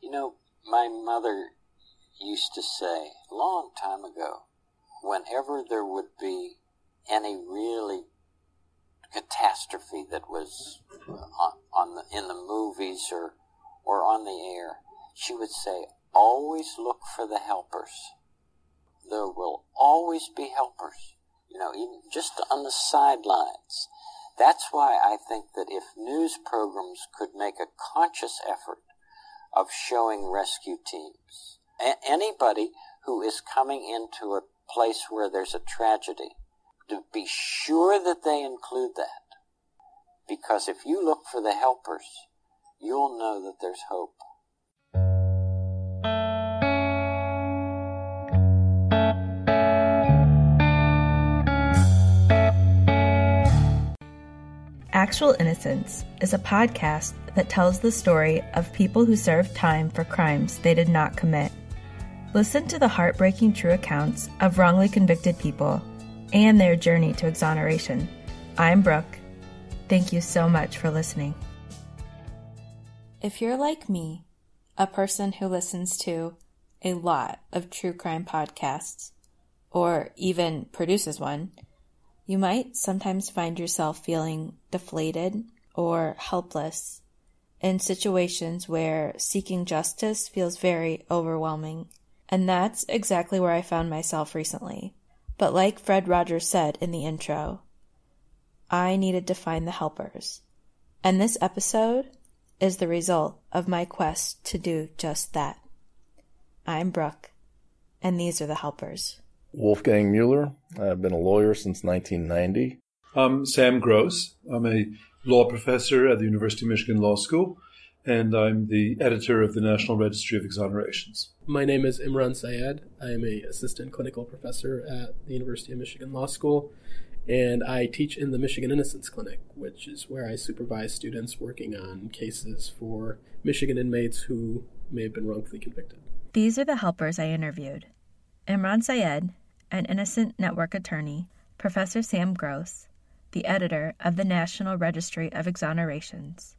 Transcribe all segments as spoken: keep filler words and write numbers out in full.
You know, my mother used to say, a long time ago, whenever there would be any really catastrophe that was on, on the, in the movies or, or on the air, she would say, always look for the helpers. There will always be helpers, you know, even just on the sidelines. That's why I think that if news programs could make a conscious effort of showing rescue teams, a- anybody who is coming into a place where there's a tragedy, to be sure that they include that. Because if you look for the helpers, you'll know that there's hope. Actual Innocence is a podcast that tells the story of people who served time for crimes they did not commit. Listen to the heartbreaking true accounts of wrongly convicted people and their journey to exoneration. I'm Brooke. Thank you so much for listening. If you're like me, a person who listens to a lot of true crime podcasts, or even produces one, you might sometimes find yourself feeling deflated or helpless in situations where seeking justice feels very overwhelming. And that's exactly where I found myself recently. But like Fred Rogers said in the intro, I needed to find the helpers. And this episode is the result of my quest to do just that. I'm Brooke, and these are the helpers. Wolfgang Mueller. I've been a lawyer since nineteen ninety. I'm Sam Gross. I'm a law professor at the University of Michigan Law School, and I'm the editor of the National Registry of Exonerations. My name is Imran Syed. I am an assistant clinical professor at the University of Michigan Law School, and I teach in the Michigan Innocence Clinic, which is where I supervise students working on cases for Michigan inmates who may have been wrongfully convicted. These are the helpers I interviewed. Imran Syed, an Innocent Network attorney, Professor Sam Gross, the editor of the National Registry of Exonerations,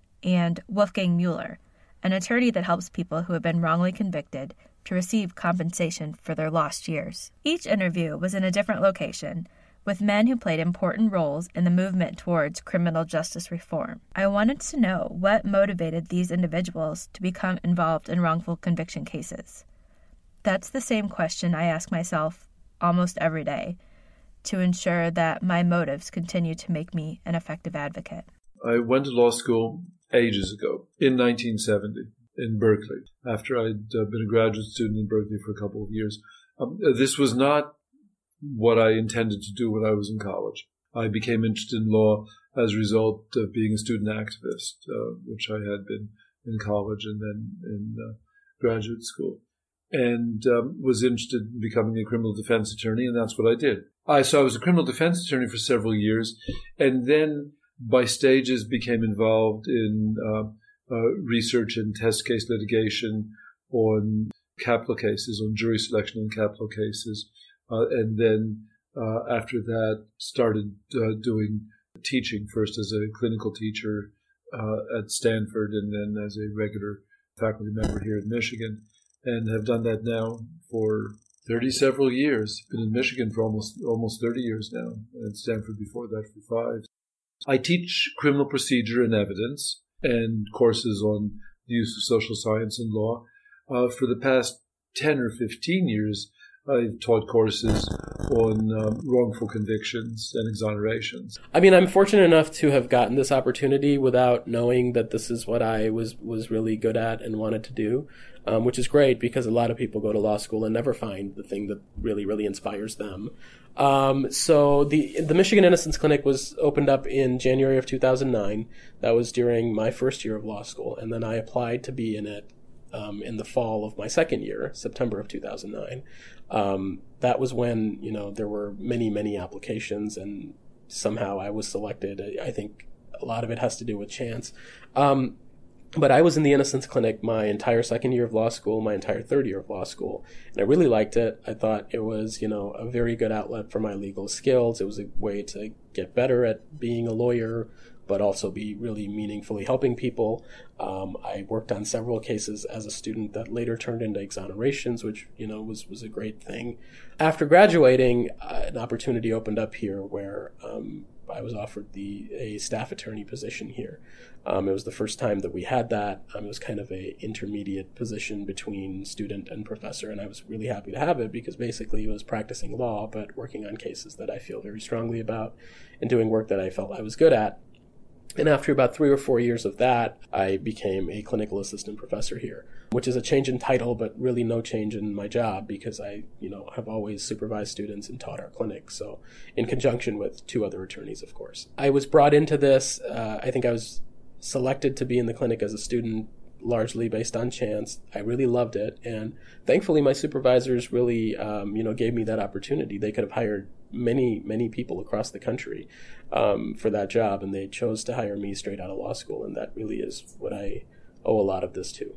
and Wolfgang Mueller, an attorney that helps people who have been wrongly convicted to receive compensation for their lost years. Each interview was in a different location, with men who played important roles in the movement towards criminal justice reform. I wanted to know what motivated these individuals to become involved in wrongful conviction cases. That's the same question I ask myself almost every day to ensure that my motives continue to make me an effective advocate. I went to law school ages ago, in nineteen seventy, in Berkeley, after I'd uh, been a graduate student in Berkeley for a couple of years. Um, this was not what I intended to do when I was in college. I became interested in law as a result of being a student activist, uh, which I had been in college and then in uh, graduate school, and um, was interested in becoming a criminal defense attorney, and that's what I did. I so I was a criminal defense attorney for several years, and then by stages became involved in uh, uh, research and test case litigation on capital cases, on jury selection in capital cases, uh, and then uh, after that started uh, doing teaching, first as a clinical teacher uh, at Stanford and then as a regular faculty member here in Michigan, and have done that now for thirty several years. Been in Michigan for almost almost thirty years now, and at Stanford before that for five. I teach criminal procedure and evidence and courses on the use of social science and law. Uh, for the past ten or fifteen years, I've taught courses on um, wrongful convictions and exonerations. I mean, I'm fortunate enough to have gotten this opportunity without knowing that this is what I was, was really good at and wanted to do, um, which is great because a lot of people go to law school and never find the thing that really, really inspires them. Um, so the the Michigan Innocence Clinic was opened up in January of two thousand nine. That was during my first year of law school, and then I applied to be in it um, in the fall of my second year, September of two thousand nine. Um, that was when, you know, there were many, many applications, and somehow I was selected. I, I think a lot of it has to do with chance. Um, But I was in the Innocence Clinic my entire second year of law school, my entire third year of law school, and I really liked it. I thought it was, you know, a very good outlet for my legal skills. It was a way to get better at being a lawyer, but also be really meaningfully helping people. Um, I worked on several cases as a student that later turned into exonerations, which, you know, was, was a great thing. After graduating, uh, an opportunity opened up here where um, I was offered the a staff attorney position here. Um, it was the first time that we had that. Um, it was kind of a intermediate position between student and professor, and I was really happy to have it because basically it was practicing law, but working on cases that I feel very strongly about and doing work that I felt I was good at. And after about three or four years of that, I became a clinical assistant professor here, which is a change in title, but really no change in my job because I, you know, have always supervised students and taught our clinic. So in conjunction with two other attorneys, of course. I was brought into this. Uh, I think I was selected to be in the clinic as a student largely based on chance. I really loved it. And thankfully, my supervisors really, um, you know, gave me that opportunity. They could have hired many, many people across the country um, for that job, and they chose to hire me straight out of law school, and that really is what I owe a lot of this to.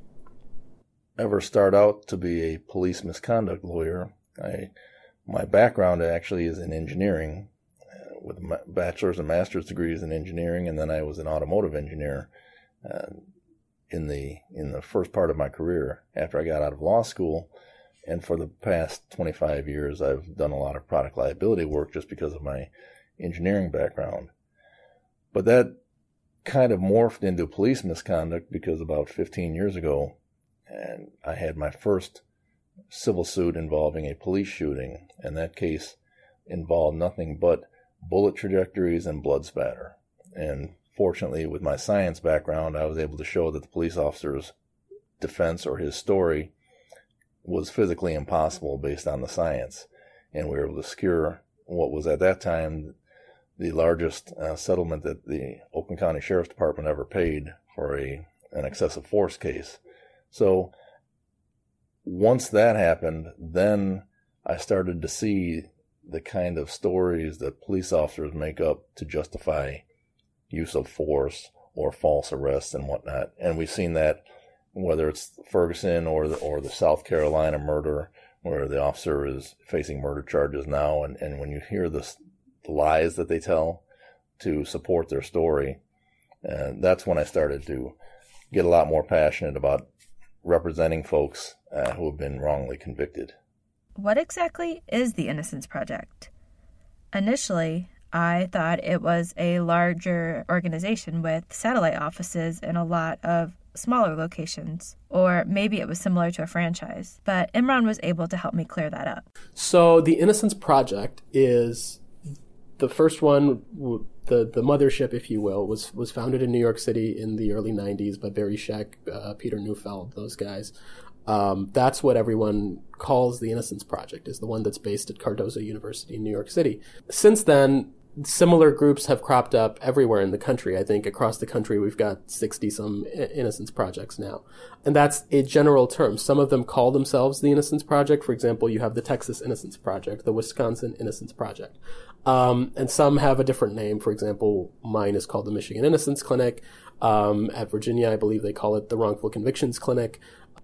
Ever start out to be a police misconduct lawyer? I, my background actually is in engineering, uh, with my bachelor's and master's degrees in engineering, and then I was an automotive engineer uh, in the in the first part of my career after I got out of law school. And for the past twenty-five years, I've done a lot of product liability work just because of my engineering background. But that kind of morphed into police misconduct because about fifteen years ago, and I had my first civil suit involving a police shooting, and that case involved nothing but bullet trajectories and blood spatter. And fortunately, with my science background, I was able to show that the police officer's defense or his story was physically impossible based on the science. And we were able to secure what was at that time the largest uh, settlement that the Oakland County Sheriff's Department ever paid for a an excessive force case. So once that happened, then I started to see the kind of stories that police officers make up to justify use of force or false arrests and whatnot. And we've seen that whether it's Ferguson or the, or the South Carolina murder, where the officer is facing murder charges now. And, and when you hear the, the lies that they tell to support their story, uh, that's when I started to get a lot more passionate about representing folks uh, who have been wrongly convicted. What exactly is the Innocence Project? Initially, I thought it was a larger organization with satellite offices in a lot of smaller locations, or maybe it was similar to a franchise, but Imran was able to help me clear that up. So the Innocence Project is the first one, the the mothership, if you will, was was founded in New York City in the early nineties by Barry Scheck, uh, Peter Neufeld, those guys. Um, that's what everyone calls the Innocence Project, is the one that's based at Cardozo University in New York City. Since then, similar groups have cropped up everywhere in the country. I think across the country we've got sixty-some Innocence Projects now. And that's a general term. Some of them call themselves the Innocence Project. For example, you have the Texas Innocence Project, the Wisconsin Innocence Project. Um, and some have a different name. For example, mine is called the Michigan Innocence Clinic. Um, at Virginia, I believe they call it the Wrongful Convictions Clinic.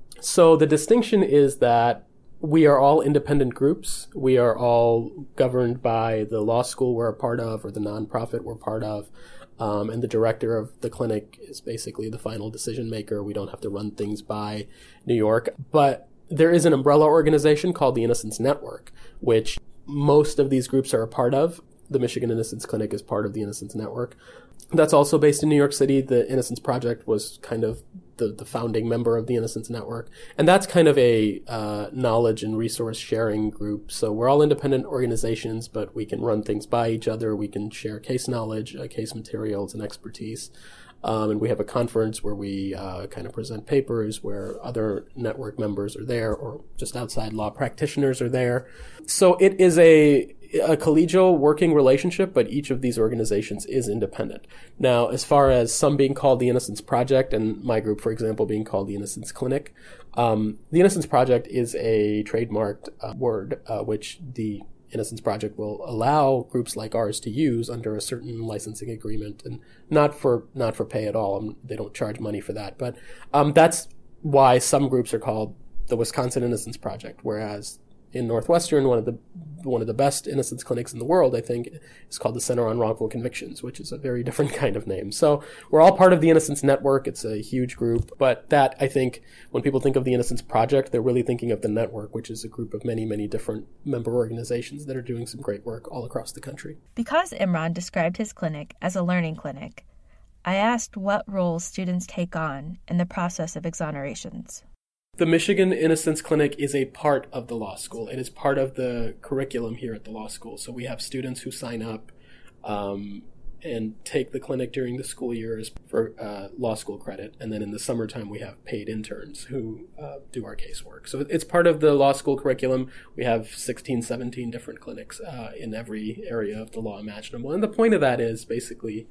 So the distinction is that we are all independent groups. We are all governed by the law school we're a part of or the nonprofit we're part of. Um, and the director of the clinic is basically the final decision maker. We don't have to run things by New York. But there is an umbrella organization called the Innocence Network, which most of these groups are a part of. The Michigan Innocence Clinic is part of the Innocence Network. That's also based in New York City. The Innocence Project was kind of the, the founding member of the Innocence Network. And that's kind of a uh, knowledge and resource sharing group. So we're all independent organizations, but we can run things by each other. We can share case knowledge, uh, case materials, and expertise. Um, and we have a conference where we uh, kind of present papers, where other network members are there, or just outside law practitioners are there. So it is a a collegial working relationship, but each of these organizations is independent. Now, as far as some being called the Innocence Project, and my group, for example, being called the Innocence Clinic, um, the Innocence Project is a trademarked uh, word, uh, which the Innocence Project will allow groups like ours to use under a certain licensing agreement, and not for not for pay at all. Um, they don't charge money for that, but um, that's why some groups are called the Wisconsin Innocence Project, whereas in Northwestern, one of the one of the best innocence clinics in the world, I think, is called the Center on Wrongful Convictions, which is a very different kind of name. So we're all part of the Innocence Network. It's a huge group. But that, I think, when people think of the Innocence Project, they're really thinking of the network, which is a group of many, many different member organizations that are doing some great work all across the country. Because Imran described his clinic as a learning clinic, I asked what roles students take on in the process of exonerations. The Michigan Innocence Clinic is a part of the law school. It is part of the curriculum here at the law school. So we have students who sign up um, and take the clinic during the school years for uh, law school credit. And then in the summertime, we have paid interns who uh, do our casework. So it's part of the law school curriculum. We have sixteen, seventeen different clinics uh, in every area of the law imaginable. And the point of that is basically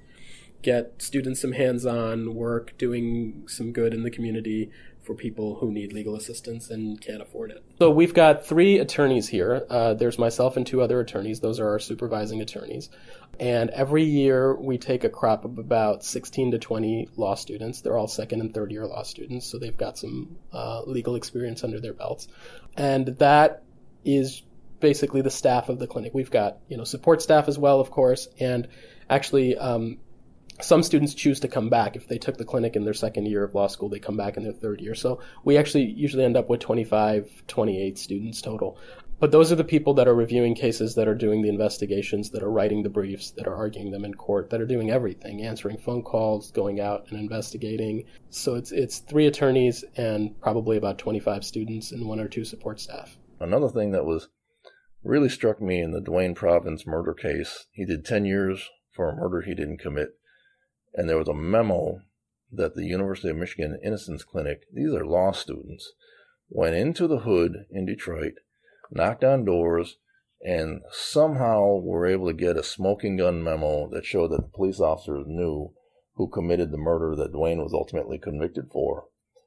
get students some hands-on work, doing some good in the community for people who need legal assistance and can't afford it. So we've got three attorneys here. Uh, there's myself and two other attorneys. Those are our supervising attorneys. And every year we take a crop of about sixteen to twenty law students. They're all second and third year law students, so they've got some uh, legal experience under their belts. And that is basically the staff of the clinic. We've got, you know, support staff as well, of course, and actually um, some students choose to come back. If they took the clinic in their second year of law school, they come back in their third year. So we actually usually end up with twenty-five, twenty-eight students total. But those are the people that are reviewing cases, that are doing the investigations, that are writing the briefs, that are arguing them in court, that are doing everything, answering phone calls, going out and investigating. So it's it's three attorneys and probably about twenty-five students and one or two support staff. Another thing that was really struck me in the Duane Provins murder case, he did ten years for a murder he didn't commit. And there was a memo that the University of Michigan Innocence Clinic, these are law students, went into the hood in Detroit, knocked on doors, and somehow were able to get a smoking gun memo that showed that the police officers knew who committed the murder that Duane was ultimately convicted for,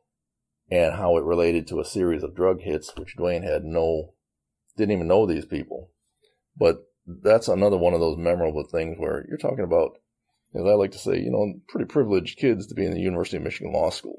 and how it related to a series of drug hits, which Duane had no, didn't even know these people. But that's another one of those memorable things where you're talking about, as I like to say, you know, pretty privileged kids to be in the University of Michigan Law School.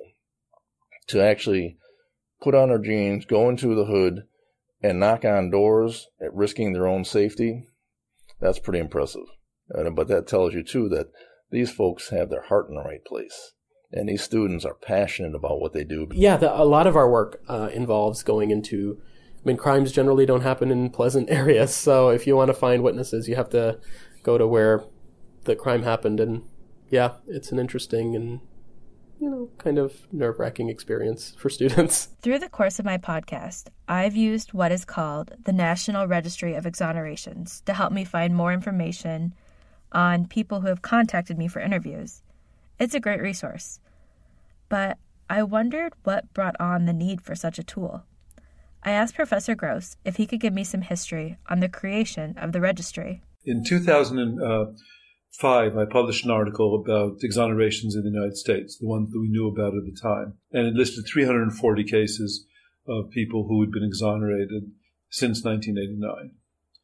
To actually put on their jeans, go into the hood, and knock on doors at risking their own safety, that's pretty impressive. But that tells you, too, that these folks have their heart in the right place. And these students are passionate about what they do. Yeah, the, a lot of our work uh, involves going into, I mean, crimes generally don't happen in pleasant areas. So if you want to find witnesses, you have to go to where the crime happened. And yeah, it's an interesting and, you know, kind of nerve-wracking experience for students. Through the course of my podcast, I've used what is called the National Registry of Exonerations to help me find more information on people who have contacted me for interviews. It's a great resource. But I wondered what brought on the need for such a tool. I asked Professor Gross if he could give me some history on the creation of the registry. In two thousand five, I published an article about exonerations in the United States, the ones that we knew about at the time. And it listed three hundred forty cases of people who had been exonerated since nineteen eighty-nine.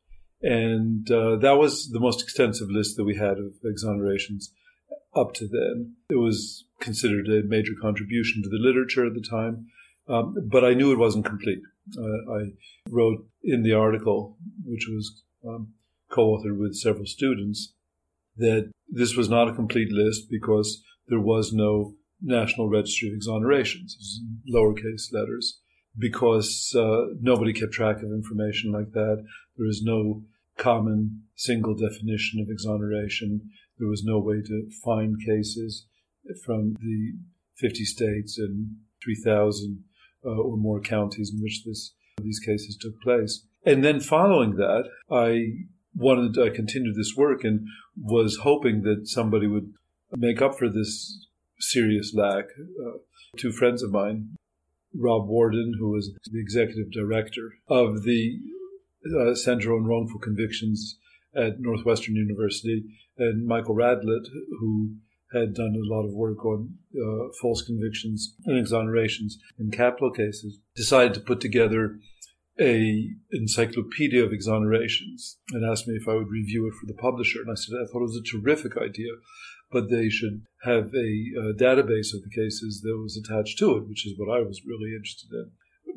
And uh, that was the most extensive list that we had of exonerations up to then. It was considered a major contribution to the literature at the time, um, but I knew it wasn't complete. Uh, I wrote in the article, which was um, co-authored with several students, that this was not a complete list because there was no National Registry of Exonerations, lowercase letters, because uh, nobody kept track of information like that. There is no common single definition of exoneration. There was no way to find cases from the fifty states and three thousand uh, or more counties in which this these cases took place. And then following that, I wanted to continue this work and was hoping that somebody would make up for this serious lack. Uh, two friends of mine, Rob Warden, who was the executive director of the uh, Center on Wrongful Convictions at Northwestern University, and Michael Radlett, who had done a lot of work on uh, false convictions and exonerations in capital cases, decided to put together a encyclopedia of exonerations and asked me if I would review it for the publisher. And I said I thought it was a terrific idea, but they should have a, a database of the cases that was attached to it, which is what I was really interested in.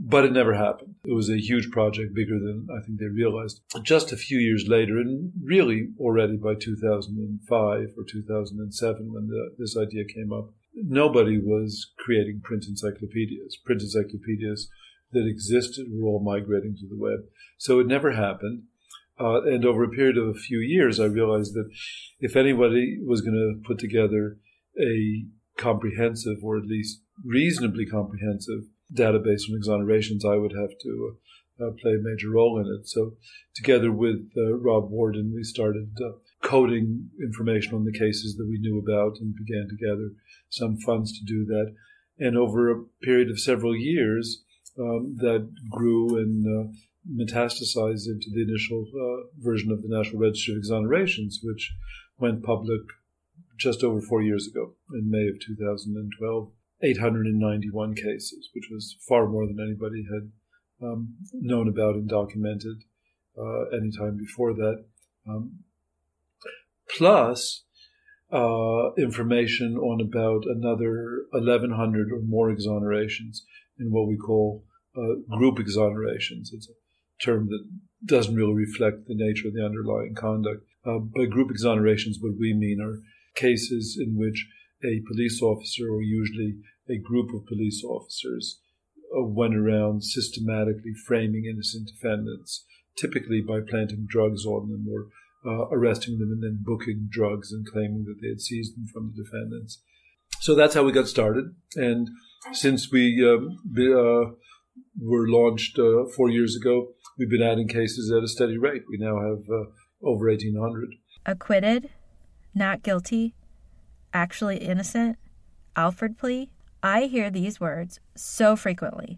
but it never happened. It was a huge project, bigger than I think they realized. Just a few years later, and really already by two thousand five or two thousand seven when the, this idea came up, nobody was creating print encyclopedias. Print encyclopedias that existed were all migrating to the web. So it never happened. Uh, and over a period of a few years, I realized that if anybody was going to put together a comprehensive, or at least reasonably comprehensive, database on exonerations, I would have to uh, play a major role in it. So together with uh, Rob Warden, we started uh, coding information on the cases that we knew about and began to gather some funds to do that. And over a period of several years, um, that grew and uh, metastasized into the initial uh, version of the National Registry of Exonerations, which went public just over four years ago, in May of two thousand twelve, eight hundred ninety-one cases, which was far more than anybody had um, known about and documented uh, any time before that. Um, plus uh, information on about another eleven hundred or more exonerations in what we call uh, group exonerations. It's a term that doesn't really reflect the nature of the underlying conduct. Uh, by group exonerations, what we mean are cases in which a police officer, or usually a group of police officers, uh, went around systematically framing innocent defendants, typically by planting drugs on them or uh, arresting them and then booking drugs and claiming that they had seized them from the defendants. So that's how we got started. And since we um, be, uh, were launched uh, four years ago, we've been adding cases at a steady rate. We now have uh, over eighteen hundred. Acquitted, not guilty, actually innocent, Alford plea. I hear these words so frequently,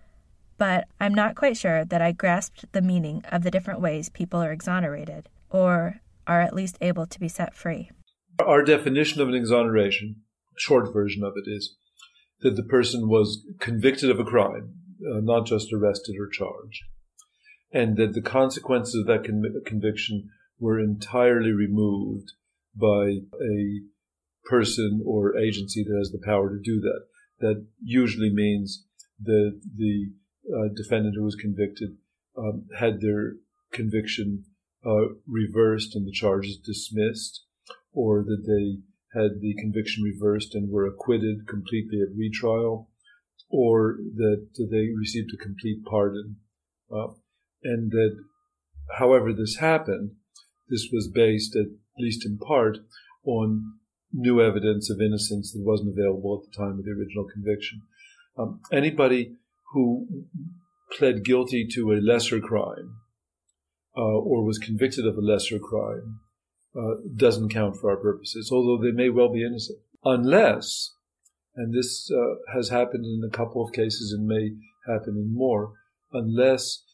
but I'm not quite sure that I grasped the meaning of the different ways people are exonerated, or are at least able to be set free. Our definition of an exoneration, short version of it, is that the person was convicted of a crime, uh, not just arrested or charged, and that the consequences of that con- conviction were entirely removed by a person or agency that has the power to do that. That usually means that the uh, defendant who was convicted um, had their conviction uh, reversed and the charges dismissed, or that they had the conviction reversed and were acquitted completely at retrial, or that they received a complete pardon. Uh, and that, however this happened, this was based, at least in part, on new evidence of innocence that wasn't available at the time of the original conviction. Um, anybody who pled guilty to a lesser crime uh, or was convicted of a lesser crime uh, doesn't count for our purposes, although they may well be innocent. Unless, and this uh, has happened in a couple of cases and may happen in more, unless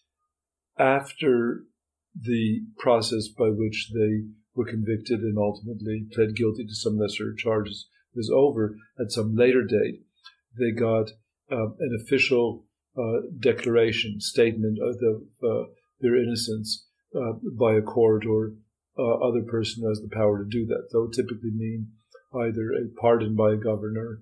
after the process by which they were convicted and ultimately pled guilty to some lesser charges was over, at some later date, they got uh, an official uh, declaration, statement of the, uh, their innocence uh, by a court or uh, other person who has the power to do that. That would typically mean either a pardon by a governor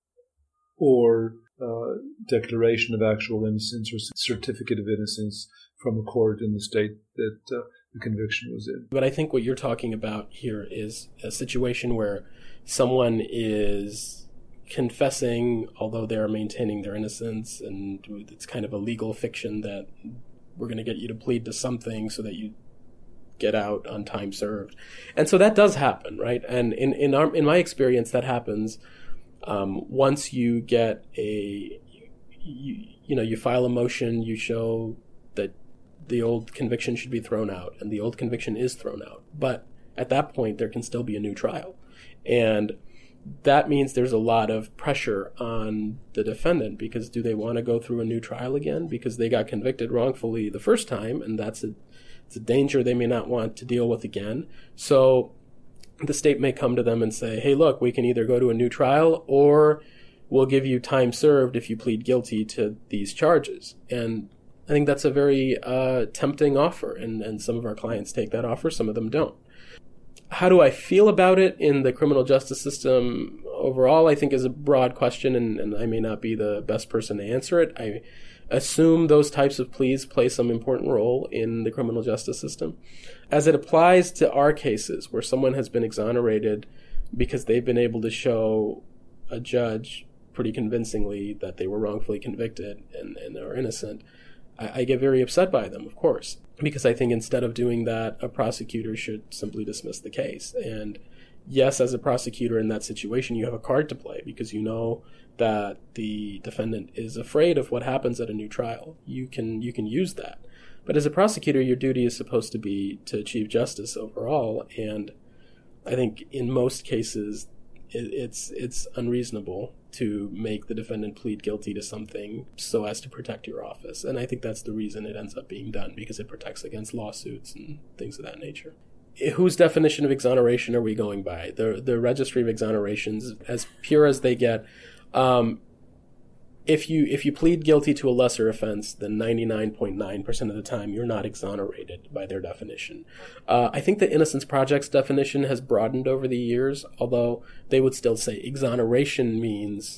or uh, declaration of actual innocence or certificate of innocence from a court in the state that uh, the conviction was in. But I think what you're talking about here is a situation where someone is confessing, although they're maintaining their innocence, and it's kind of a legal fiction that we're going to get you to plead to something so that you get out on time served. And so that does happen, right? And in in, our, in my experience, that happens um, once you get a, you, you know, you file a motion, you show that the old conviction should be thrown out, and the old conviction is thrown out. But at that point, there can still be a new trial. And that means there's a lot of pressure on the defendant, because do they want to go through a new trial again? Because they got convicted wrongfully the first time, and that's a, it's a danger they may not want to deal with again. So the state may come to them and say, hey, look, we can either go to a new trial, or we'll give you time served if you plead guilty to these charges. And I think that's a very uh, tempting offer, and, and some of our clients take that offer, some of them don't. How do I feel about it in the criminal justice system overall, I think, is a broad question, and, and I may not be the best person to answer it. I assume those types of pleas play some important role in the criminal justice system. As it applies to our cases, where someone has been exonerated because they've been able to show a judge pretty convincingly that they were wrongfully convicted and, and are innocent, I, I get very upset by them, of course, because I think instead of doing that, a prosecutor should simply dismiss the case. And yes, as a prosecutor in that situation, you have a card to play because you know that the defendant is afraid of what happens at a new trial. You can you can use that. But as a prosecutor, your duty is supposed to be to achieve justice overall, and I think in most cases it, it's it's unreasonable to make the defendant plead guilty to something so as to protect your office. And I think that's the reason it ends up being done, because it protects against lawsuits and things of that nature. Whose definition of exoneration are we going by? The the Registry of Exonerations, as pure as they get. Um, if you if you plead guilty to a lesser offense, then ninety-nine point nine percent of the time you're not exonerated by their definition. Uh, I think the Innocence Project's definition has broadened over the years, although they would still say exoneration means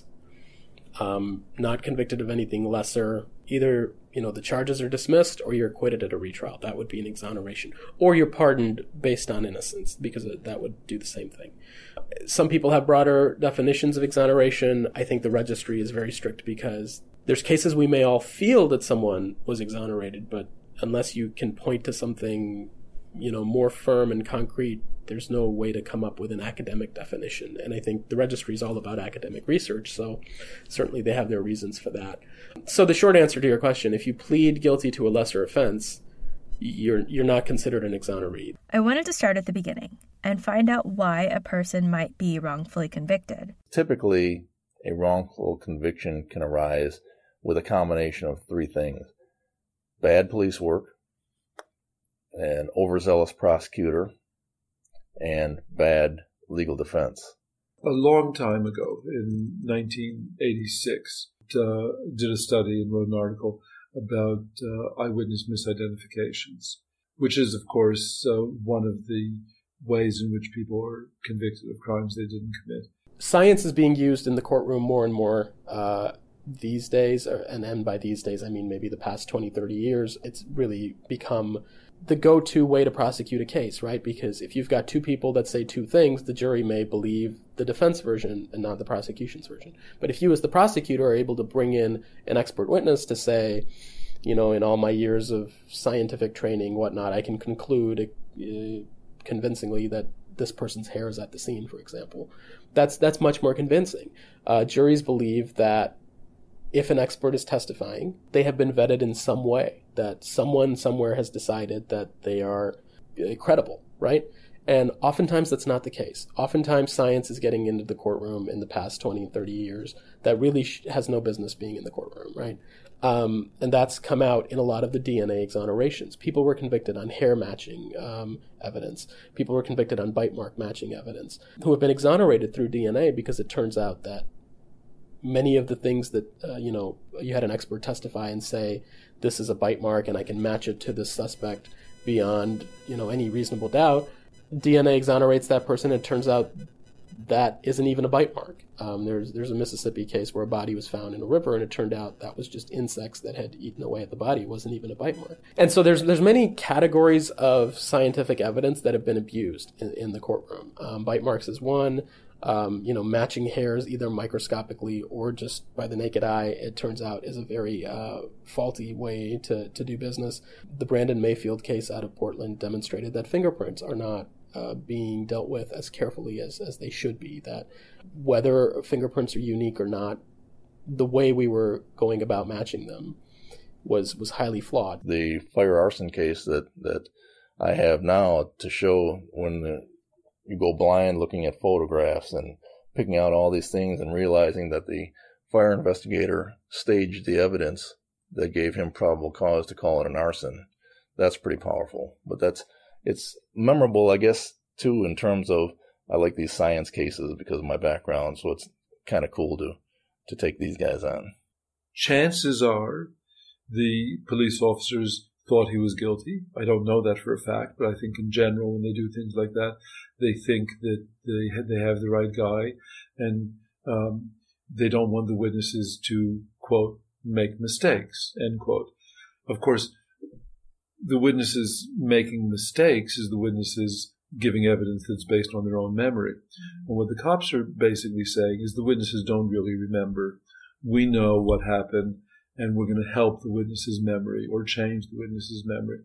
um, not convicted of anything lesser. Either, you know, the charges are dismissed or you're acquitted at a retrial. That would be an exoneration. Or you're pardoned based on innocence, because that would do the same thing. Some people have broader definitions of exoneration. I think the registry is very strict because there's cases we may all feel that someone was exonerated, but unless you can point to something, you know, more firm and concrete, there's no way to come up with an academic definition. And I think the registry is all about academic research, so certainly they have their reasons for that. So the short answer to your question, if you plead guilty to a lesser offense, you're you're not considered an exoneree. I wanted to start at the beginning and find out why a person might be wrongfully convicted. Typically, a wrongful conviction can arise with a combination of three things: bad police work, an overzealous prosecutor, and bad legal defense. A long time ago, in nineteen eighty-six, uh, did a study and wrote an article about uh, eyewitness misidentifications, which is, of course, uh, one of the ways in which people are convicted of crimes they didn't commit. Science is being used in the courtroom more and more uh, these days, and, and by these days I mean maybe the past twenty, thirty years. It's really become the go-to way to prosecute a case, right? Because if you've got two people that say two things, the jury may believe the defense version and not the prosecution's version. But if you as the prosecutor are able to bring in an expert witness to say, you know, in all my years of scientific training, whatnot, I can conclude uh, convincingly that this person's hair is at the scene, for example, that's that's much more convincing. Uh, juries believe that if an expert is testifying, they have been vetted in some way, that someone somewhere has decided that they are credible, right? And oftentimes that's not the case. Oftentimes science is getting into the courtroom in the past twenty and thirty years that really sh- has no business being in the courtroom, right? Um, and that's come out in a lot of the D N A exonerations. People were convicted on hair matching um, evidence. People were convicted on bite mark matching evidence who have been exonerated through D N A because it turns out that many of the things that, uh, you know, you had an expert testify and say, this is a bite mark and I can match it to the suspect beyond, you know, any reasonable doubt. D N A exonerates that person and it turns out that isn't even a bite mark. Um, there's there's a Mississippi case where a body was found in a river and it turned out that was just insects that had eaten away at the body. It wasn't even a bite mark. And so there's there's many categories of scientific evidence that have been abused in, in the courtroom. Um, bite marks is one. Um, you know, matching hairs either microscopically or just by the naked eye, it turns out is a very uh, faulty way to, to do business. The Brandon Mayfield case out of Portland demonstrated that fingerprints are not uh, being dealt with as carefully as, as they should be, that whether fingerprints are unique or not, the way we were going about matching them was, was highly flawed. The fire arson case that, that I have now to show when the you go blind looking at photographs and picking out all these things and realizing that the fire investigator staged the evidence that gave him probable cause to call it an arson. That's pretty powerful. But that's, it's memorable, I guess, too, in terms of, I like these science cases because of my background, so it's kind of cool to, to take these guys on. Chances are the police officers thought he was guilty. I don't know that for a fact, but I think in general, when they do things like that, they think that they they have the right guy, and um, they don't want the witnesses to, quote, make mistakes, end quote. Of course, the witnesses making mistakes is the witnesses giving evidence that's based on their own memory. And what the cops are basically saying is the witnesses don't really remember. We know what happened, and we're going to help the witness's memory or change the witness's memory.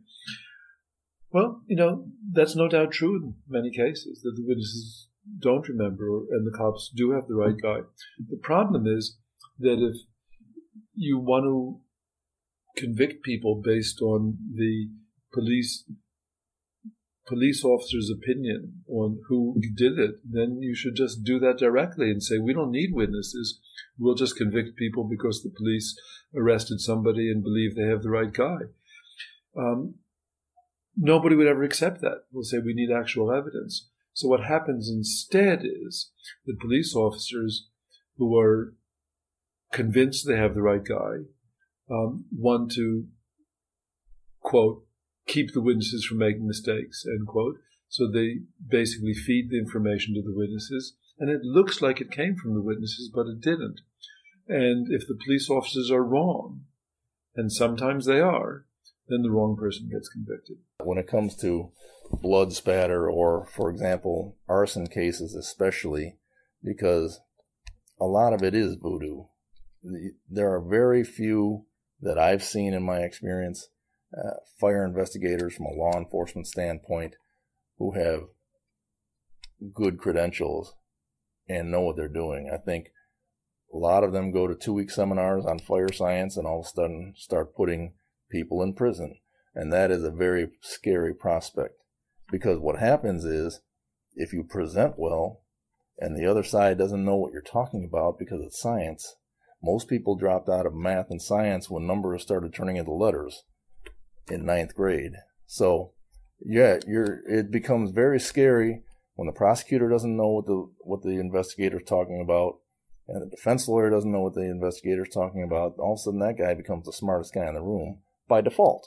Well, you know, that's no doubt true in many cases, that the witnesses don't remember, and the cops do have the right guy. The problem is that if you want to convict people based on the police police officer's opinion on who did it, then you should just do that directly and say, we don't need witnesses. We'll just convict people because the police arrested somebody and believe they have the right guy. Um, nobody would ever accept that. We'll say we need actual evidence. So what happens instead is that police officers who are convinced they have the right guy um, want to, quote, keep the witnesses from making mistakes, end quote. So they basically feed the information to the witnesses, and it looks like it came from the witnesses, but it didn't. And if the police officers are wrong, and sometimes they are, then the wrong person gets convicted. When it comes to blood spatter or, for example, arson cases especially, because a lot of it is voodoo. There are very few that I've seen in my experience, uh, fire investigators from a law enforcement standpoint, who have good credentials and know what they're doing. I think a lot of them go to two-week seminars on fire science and all of a sudden start putting people in prison. And that is a very scary prospect, because what happens is if you present well and the other side doesn't know what you're talking about because it's science, most people dropped out of math and science when numbers started turning into letters in ninth grade. So yeah, you're, it becomes very scary when the prosecutor doesn't know what the what the investigator's talking about, and the defense lawyer doesn't know what the investigator's talking about. All of a sudden, that guy becomes the smartest guy in the room by default.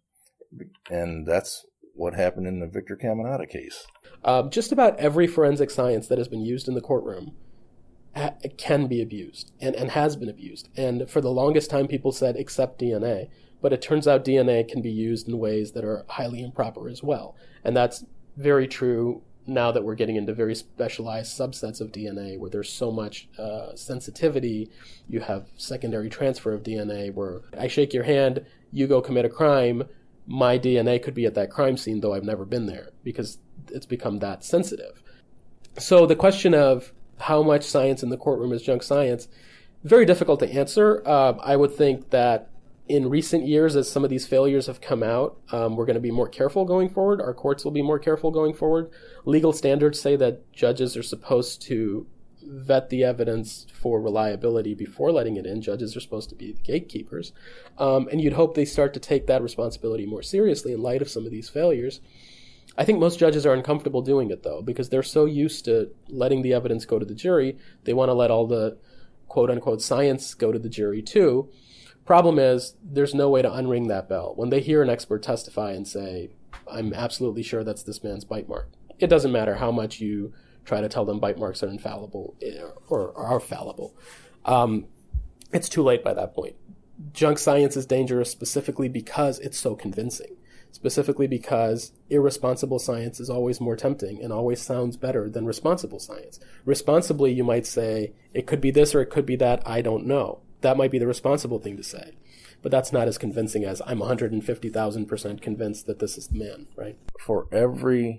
And that's what happened in the Victor Caminata case. Uh, just about every forensic science that has been used in the courtroom ha- can be abused and, and has been abused. And for the longest time, people said, except D N A. But it turns out D N A can be used in ways that are highly improper as well. And that's very true now that we're getting into very specialized subsets of D N A where there's so much uh, sensitivity. You have secondary transfer of D N A where I shake your hand, you go commit a crime, my D N A could be at that crime scene, though I've never been there, because it's become that sensitive. So the question of how much science in the courtroom is junk science, very difficult to answer. Uh, I would think that in recent years, as some of these failures have come out, um, we're going to be more careful going forward. Our courts will be more careful going forward. Legal standards say that judges are supposed to vet the evidence for reliability before letting it in. Judges are supposed to be the gatekeepers. Um, and you'd hope they start to take that responsibility more seriously in light of some of these failures. I think most judges are uncomfortable doing it, though, because they're so used to letting the evidence go to the jury. They want to let all the quote-unquote science go to the jury, too. Problem is, there's no way to unring that bell. When they hear an expert testify and say, I'm absolutely sure that's this man's bite mark, it doesn't matter how much you try to tell them bite marks are infallible or are fallible. Um, it's too late by that point. Junk science is dangerous specifically because it's so convincing, specifically because irresponsible science is always more tempting and always sounds better than responsible science. Responsibly, you might say, it could be this or it could be that, I don't know. That might be the responsible thing to say. But that's not as convincing as I'm one hundred fifty thousand percent convinced that this is the man, right? For every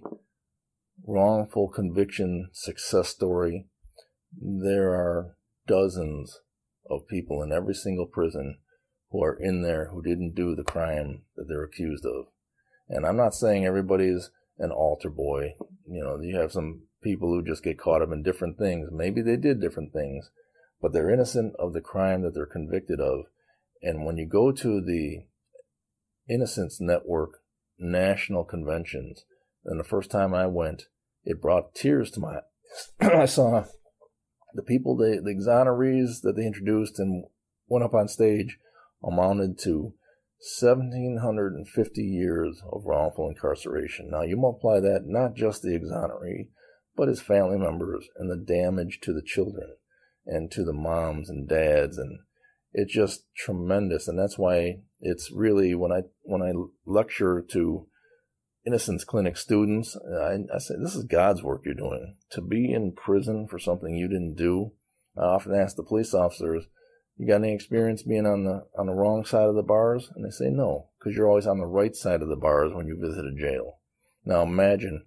wrongful conviction success story, there are dozens of people in every single prison who are in there who didn't do the crime that they're accused of. And I'm not saying everybody's an altar boy. You know, you have some people who just get caught up in different things. Maybe they did different things, but they're innocent of the crime that they're convicted of. And when you go to the Innocence Network national conventions, and the first time I went, it brought tears to my eyes. I saw the people, the, the exonerees that they introduced and went up on stage amounted to one thousand seven hundred fifty years of wrongful incarceration. Now, you multiply that, not just the exoneree, but his family members and the damage to the children and to the moms and dads, and it's just tremendous. And that's why it's really, when I when I lecture to Innocence Clinic students, I, I say, this is God's work you're doing. To be in prison for something you didn't do. I often ask the police officers, you got any experience being on the on the wrong side of the bars? And they say no, because you're always on the right side of the bars when you visit a jail. Now imagine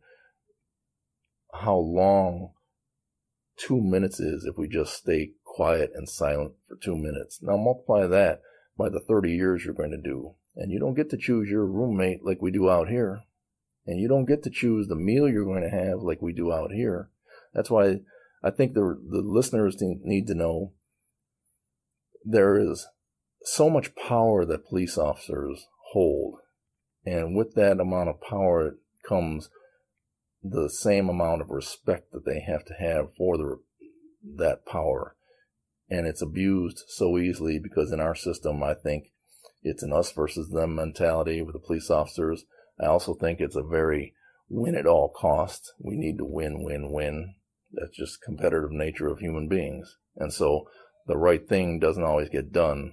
how long two minutes is if we just stay quiet and silent for two minutes. Now multiply that by the thirty years you're going to do. And you don't get to choose your roommate like we do out here. And you don't get to choose the meal you're going to have like we do out here. That's why I think the the listeners need to know there is so much power that police officers hold. And with that amount of power comes the same amount of respect that they have to have for the, that power. And it's abused so easily because in our system, I think it's an us versus them mentality with the police officers. I also think it's a very win at all costs. We need to win, win, win. That's just competitive nature of human beings. And so the right thing doesn't always get done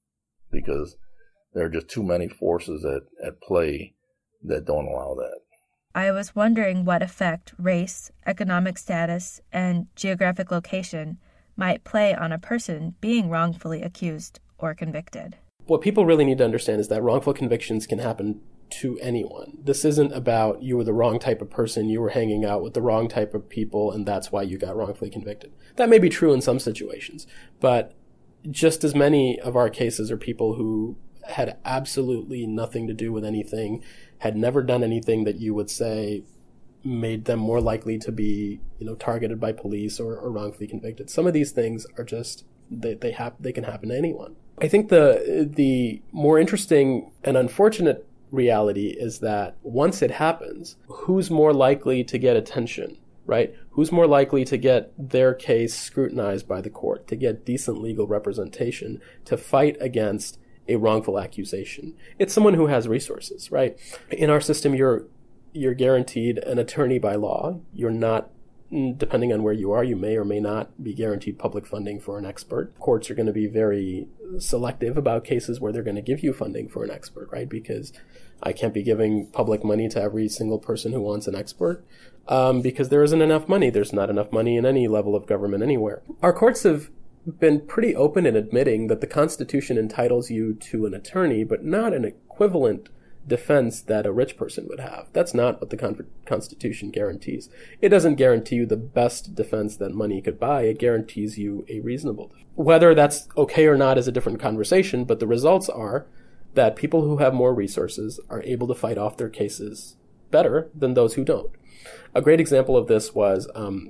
because there are just too many forces at, at play that don't allow that. I was wondering what effect race, economic status, and geographic location might play on a person being wrongfully accused or convicted. What people really need to understand is that wrongful convictions can happen to anyone. This isn't about you were the wrong type of person, you were hanging out with the wrong type of people, and that's why you got wrongfully convicted. That may be true in some situations, but just as many of our cases are people who had absolutely nothing to do with anything, had never done anything that you would say made them more likely to be, you know, targeted by police or, or wrongfully convicted. Some of these things are just, they they, hap- they can happen to anyone. I think the the more interesting and unfortunate reality is that once it happens, who's more likely to get attention, right? Who's more likely to get their case scrutinized by the court, to get decent legal representation, to fight against a wrongful accusation? It's someone who has resources, right? In our system, you're you're guaranteed an attorney by law. You're not, depending on where you are, you may or may not be guaranteed public funding for an expert. Courts are going to be very selective about cases where they're going to give you funding for an expert, right? Because I can't be giving public money to every single person who wants an expert um, because there isn't enough money. There's not enough money in any level of government anywhere. Our courts have been pretty open in admitting that the Constitution entitles you to an attorney, but not an equivalent defense that a rich person would have. That's not what the con- Constitution guarantees. It doesn't guarantee you the best defense that money could buy. It guarantees you a reasonable defense. Whether that's okay or not is a different conversation, but the results are that people who have more resources are able to fight off their cases better than those who don't. A great example of this was um,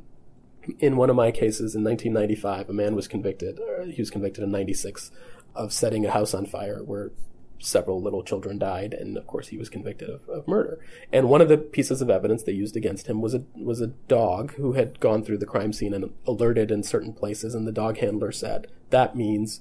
in one of my cases in nineteen ninety-five, a man was convicted, or he was convicted in ninety-six, of setting a house on fire where several little children died, and of course he was convicted of, of murder. And one of the pieces of evidence they used against him was a was a dog who had gone through the crime scene and alerted in certain places, and the dog handler said, that means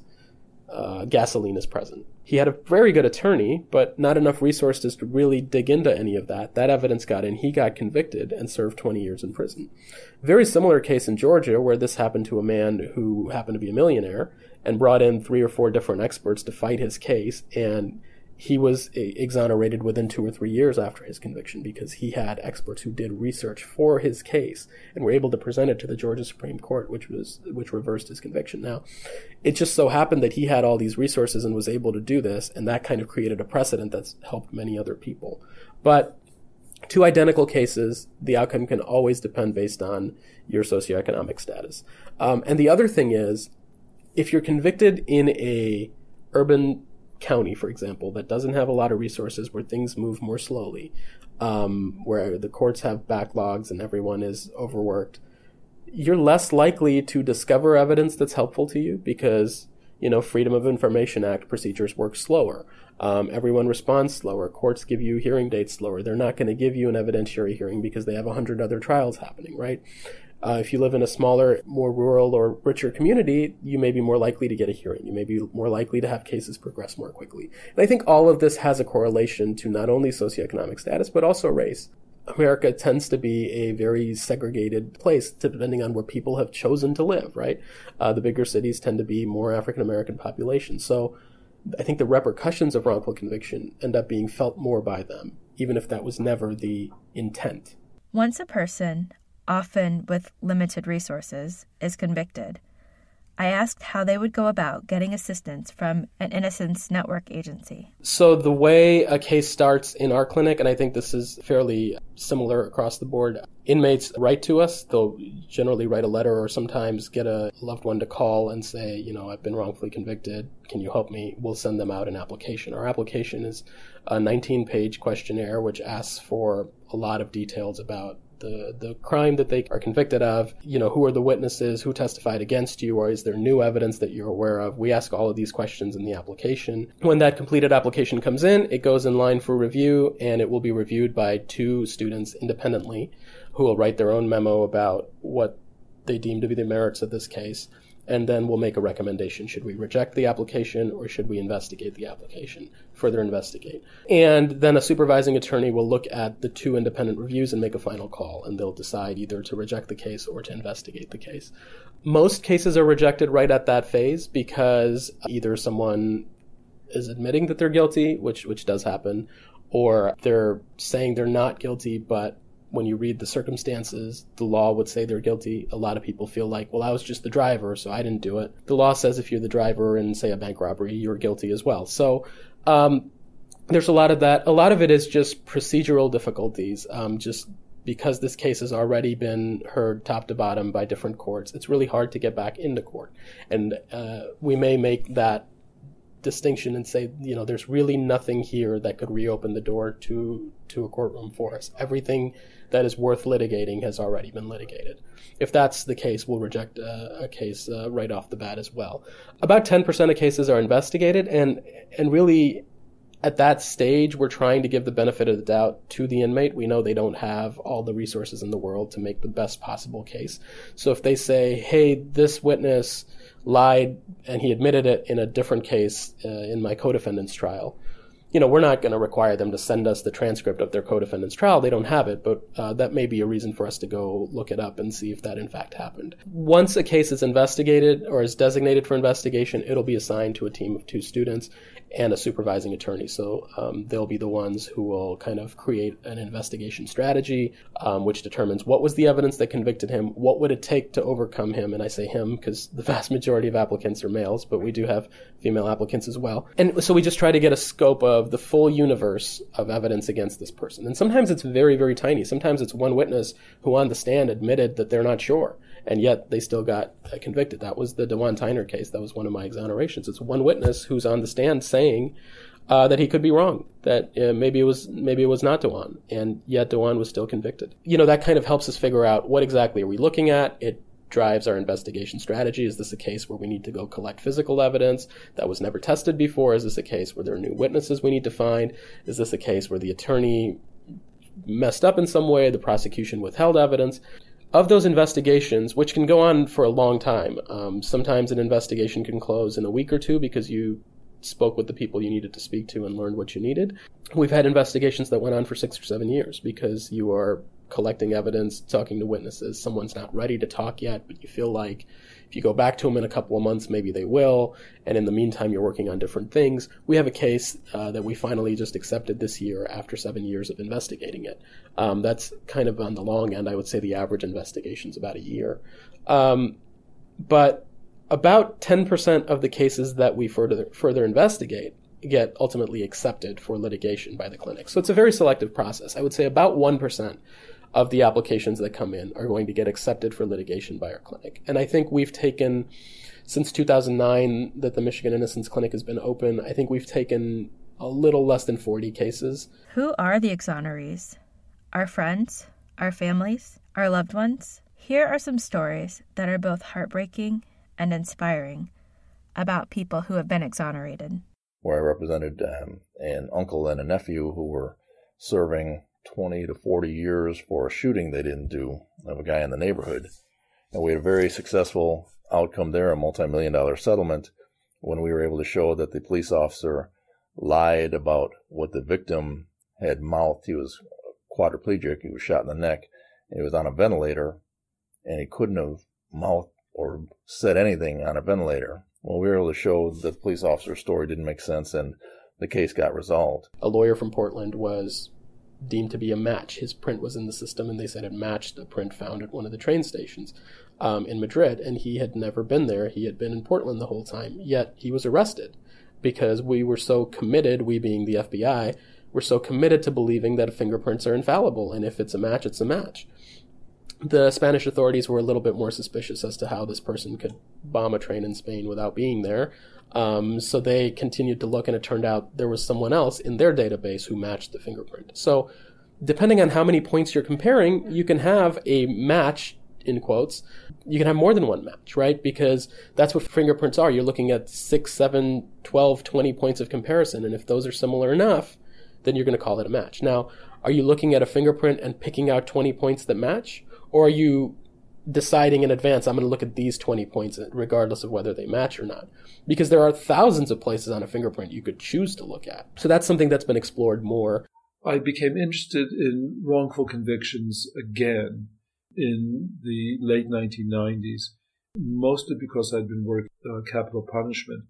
uh, gasoline is present. He had a very good attorney, but not enough resources to really dig into any of that. That evidence got in. He got convicted and served twenty years in prison. Very similar case in Georgia where this happened to a man who happened to be a millionaire and brought in three or four different experts to fight his case, and he was exonerated within two or three years after his conviction because he had experts who did research for his case and were able to present it to the Georgia Supreme Court, which was which reversed his conviction. Now, it just so happened that he had all these resources and was able to do this, and that kind of created a precedent that's helped many other people. But two identical cases, the outcome can always depend based on your socioeconomic status. Um, and the other thing is, if you're convicted in a urban county, for example, that doesn't have a lot of resources, where things move more slowly, um, where the courts have backlogs and everyone is overworked, you're less likely to discover evidence that's helpful to you because, you know, Freedom of Information Act procedures work slower. Um, everyone responds slower. Courts give you hearing dates slower. They're not going to give you an evidentiary hearing because they have a hundred other trials happening, right? Uh, if you live in a smaller, more rural or richer community, you may be more likely to get a hearing. You may be more likely to have cases progress more quickly. And I think all of this has a correlation to not only socioeconomic status, but also race. America tends to be a very segregated place, depending on where people have chosen to live, right? Uh, the bigger cities tend to be more African-American populations. So I think the repercussions of wrongful conviction end up being felt more by them, even if that was never the intent. Once a person, often with limited resources, is convicted, I asked how they would go about getting assistance from an Innocence Network agency. So the way a case starts in our clinic, and I think this is fairly similar across the board, inmates write to us. They'll generally write a letter or sometimes get a loved one to call and say, you know, I've been wrongfully convicted. Can you help me? We'll send them out an application. Our application is a nineteen-page questionnaire which asks for a lot of details about the the crime that they are convicted of, you know, who are the witnesses, who testified against you, or is there new evidence that you're aware of? We ask all of these questions in the application. When that completed application comes in, it goes in line for review, and it will be reviewed by two students independently who will write their own memo about what they deem to be the merits of this case. And then we'll make a recommendation. Should we reject the application or should we investigate the application, further investigate? And then a supervising attorney will look at the two independent reviews and make a final call, and they'll decide either to reject the case or to investigate the case. Most cases are rejected right at that phase because either someone is admitting that they're guilty, which which does happen, or they're saying they're not guilty, but when you read the circumstances, the law would say they're guilty. A lot of people feel like, well, I was just the driver, so I didn't do it. The law says if you're the driver in, say, a bank robbery, you're guilty as well. So um, there's a lot of that. A lot of it is just procedural difficulties, um, just because this case has already been heard top to bottom by different courts. It's really hard to get back into court. And uh, we may make that distinction and say, you know, there's really nothing here that could reopen the door to to a courtroom for us. Everything that is worth litigating has already been litigated. If that's the case, we'll reject a, a case uh, right off the bat as well. About ten percent of cases are investigated, and and really at that stage, we're trying to give the benefit of the doubt to the inmate. We know they don't have all the resources in the world to make the best possible case. So if they say, hey, this witness lied and he admitted it in a different case uh, in my co-defendant's trial, you know, we're not going to require them to send us the transcript of their co-defendant's trial. They don't have it, but uh, that may be a reason for us to go look it up and see if that in fact happened. Once a case is investigated or is designated for investigation, it'll be assigned to a team of two students and a supervising attorney. So um, they'll be the ones who will kind of create an investigation strategy, um, which determines what was the evidence that convicted him, what would it take to overcome him, and I say him because the vast majority of applicants are males, but we do have female applicants as well. And so we just try to get a scope of the full universe of evidence against this person. And sometimes it's very, very tiny. Sometimes it's one witness who on the stand admitted that they're not sure, and yet they still got uh, convicted. That was the DeJuan Tyner case. That was one of my exonerations. It's one witness who's on the stand saying uh, that he could be wrong, that uh, maybe it was maybe it was not DeJuan, and yet DeJuan was still convicted. You know, that kind of helps us figure out what exactly are we looking at. It drives our investigation strategy. Is this a case where we need to go collect physical evidence that was never tested before? Is this a case where there are new witnesses we need to find? Is this a case where the attorney messed up in some way, the prosecution withheld evidence? Of those investigations, which can go on for a long time, um, sometimes an investigation can close in a week or two because you spoke with the people you needed to speak to and learned what you needed. We've had investigations that went on for six or seven years because you are collecting evidence, talking to witnesses. Someone's not ready to talk yet, but you feel like if you go back to them in a couple of months, maybe they will. And in the meantime, you're working on different things. We have a case uh, that we finally just accepted this year after seven years of investigating it. Um, that's kind of on the long end. I would say the average investigation is about a year. Um, but about ten percent of the cases that we further further investigate get ultimately accepted for litigation by the clinic. So it's a very selective process. I would say about one percent of the applications that come in are going to get accepted for litigation by our clinic. And I think we've taken, since two thousand nine that the Michigan Innocence Clinic has been open, I think we've taken a little less than forty cases. Who are the exonerees? Our friends? Our families? Our loved ones? Here are some stories that are both heartbreaking and inspiring about people who have been exonerated. Where I represented um, an uncle and a nephew who were serving twenty to forty years for a shooting they didn't do of a guy in the neighborhood. And we had a very successful outcome there, a multi-million dollar settlement, when we were able to show that the police officer lied about what the victim had mouthed. He was quadriplegic. He was shot in the neck. And he was on a ventilator, and he couldn't have mouthed or said anything on a ventilator. Well, we were able to show that the police officer's story didn't make sense, and the case got resolved. A lawyer from Portland was deemed to be a match. His print was in the system, and they said it matched a print found at one of the train stations um, in Madrid, and he had never been there. He had been in Portland the whole time, yet he was arrested because we were so committed, we being the F B I, we're so committed to believing that fingerprints are infallible, and if it's a match, it's a match. The Spanish authorities were a little bit more suspicious as to how this person could bomb a train in Spain without being there. Um, so they continued to look, and it turned out there was someone else in their database who matched the fingerprint. So depending on how many points you're comparing, you can have a match, in quotes. You can have more than one match, right? Because that's what fingerprints are. You're looking at six, seven, twelve, twenty points of comparison, and if those are similar enough, then you're going to call it a match. Now, are you looking at a fingerprint and picking out twenty points that match? Or are you deciding in advance, I'm going to look at these twenty points regardless of whether they match or not? Because there are thousands of places on a fingerprint you could choose to look at. So that's something that's been explored more. I became interested in wrongful convictions again in the late nineteen nineties, mostly because I'd been working uh, capital punishment.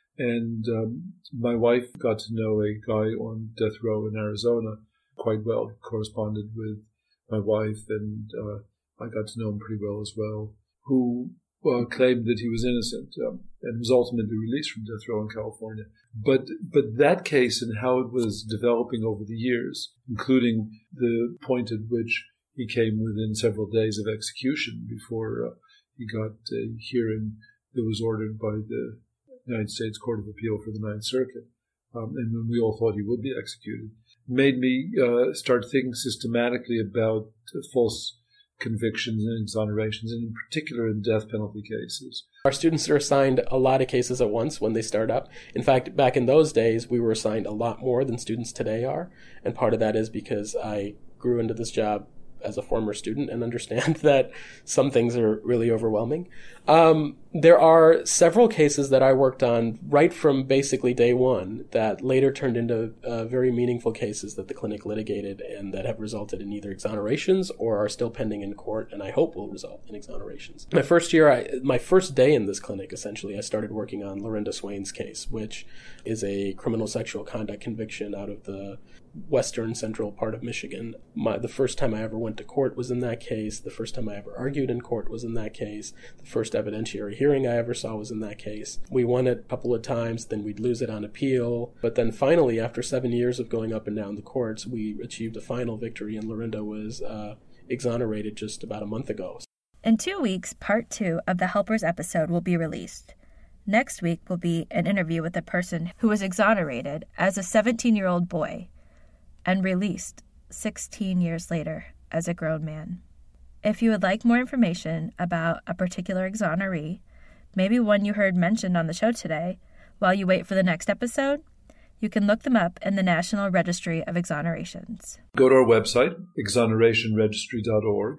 And um, my wife got to know a guy on death row in Arizona quite well. He corresponded with my wife, and uh, I got to know him pretty well as well, who uh, claimed that he was innocent um, and was ultimately released from death row in California. But but that case and how it was developing over the years, including the point at which he came within several days of execution before uh, he got a hearing that was ordered by the United States Court of Appeal for the Ninth Circuit, um, and when we all thought he would be executed, made me uh, start thinking systematically about uh, false convictions and exonerations, and in particular in death penalty cases. Our students are assigned a lot of cases at once when they start up. In fact, back in those days, we were assigned a lot more than students today are, and part of that is because I grew into this job as a former student and understand that some things are really overwhelming. Um, there are several cases that I worked on right from basically day one that later turned into uh, very meaningful cases that the clinic litigated and that have resulted in either exonerations or are still pending in court, and I hope will result in exonerations. My first year, I, my first day in this clinic, essentially, I started working on Lorinda Swain's case, which is a criminal sexual conduct conviction out of the western central part of Michigan. My, the first time I ever went to court was in that case. The first time I ever argued in court was in that case. The first evidentiary hearing I ever saw was in that case. We won it a couple of times, then we'd lose it on appeal. But then finally, after seven years of going up and down the courts, we achieved a final victory, and Lorinda was uh, exonerated just about a month ago. In two weeks, part two of the Helpers episode will be released. Next week will be an interview with a person who was exonerated as a seventeen-year-old boy and released sixteen years later as a grown man. If you would like more information about a particular exoneree, maybe one you heard mentioned on the show today, while you wait for the next episode, you can look them up in the National Registry of Exonerations. Go to our website, exoneration registry dot org,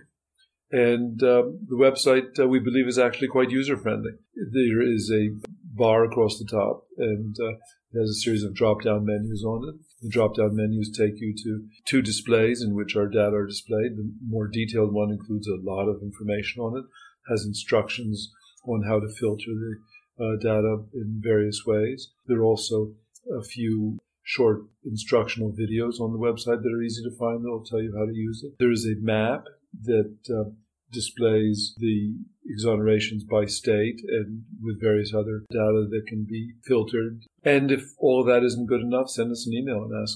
and um, the website uh, we believe is actually quite user-friendly. There is a bar across the top, and uh, there's a series of drop-down menus on it. The drop-down menus take you to two displays in which our data are displayed. The more detailed one includes a lot of information on it, has instructions on how to filter the uh, data in various ways. There are also a few short instructional videos on the website that are easy to find that will tell you how to use it. There is a map that uh, displays the exonerations by state and with various other data that can be filtered. And if all of that isn't good enough, send us an email and ask.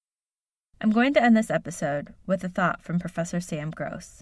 I'm going to end this episode with a thought from Professor Sam Gross.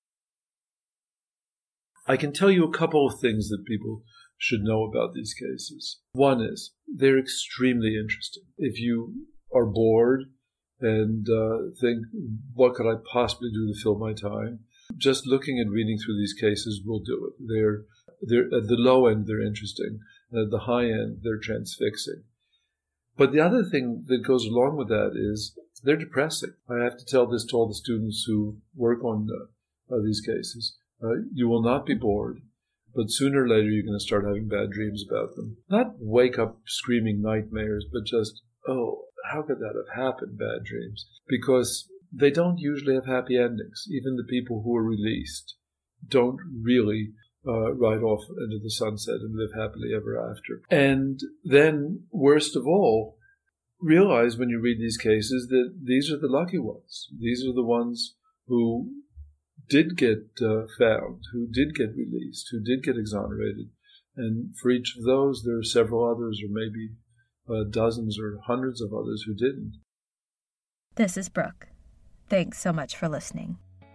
I can tell you a couple of things that people should know about these cases. One is they're extremely interesting. If you are bored and uh, think, what could I possibly do to fill my time? Just looking and reading through these cases will do it. They're, they're at the low end, they're interesting. And at the high end, they're transfixing. But the other thing that goes along with that is they're depressing. I have to tell this to all the students who work on uh, uh, these cases. Right? You will not be bored, but sooner or later you're going to start having bad dreams about them. Not wake up screaming nightmares, but just, oh, how could that have happened, bad dreams? Because they don't usually have happy endings. Even the people who are released don't really uh, ride off into the sunset and live happily ever after. And then, worst of all, realize when you read these cases that these are the lucky ones. These are the ones who did get uh, found, who did get released, who did get exonerated. And for each of those, there are several others, or maybe uh, dozens or hundreds of others who didn't. This is Brooke. Thanks so much for listening.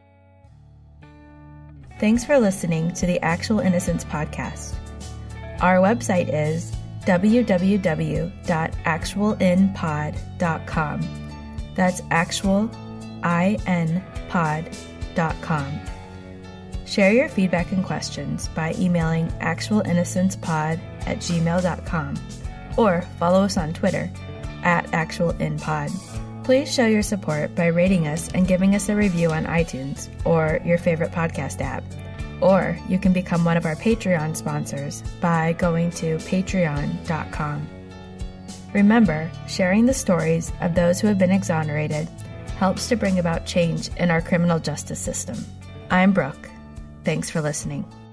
Thanks for listening to the Actual Innocence podcast. Our website is w w w dot actual in pod dot com. That's actual, I N, pod dot com. Share your feedback and questions by emailing actualinnocencepod at gmail dot com or follow us on Twitter at actualinpod. Please show your support by rating us and giving us a review on iTunes or your favorite podcast app. Or you can become one of our Patreon sponsors by going to patreon dot com. Remember, sharing the stories of those who have been exonerated helps to bring about change in our criminal justice system. I'm Brooke. Thanks for listening.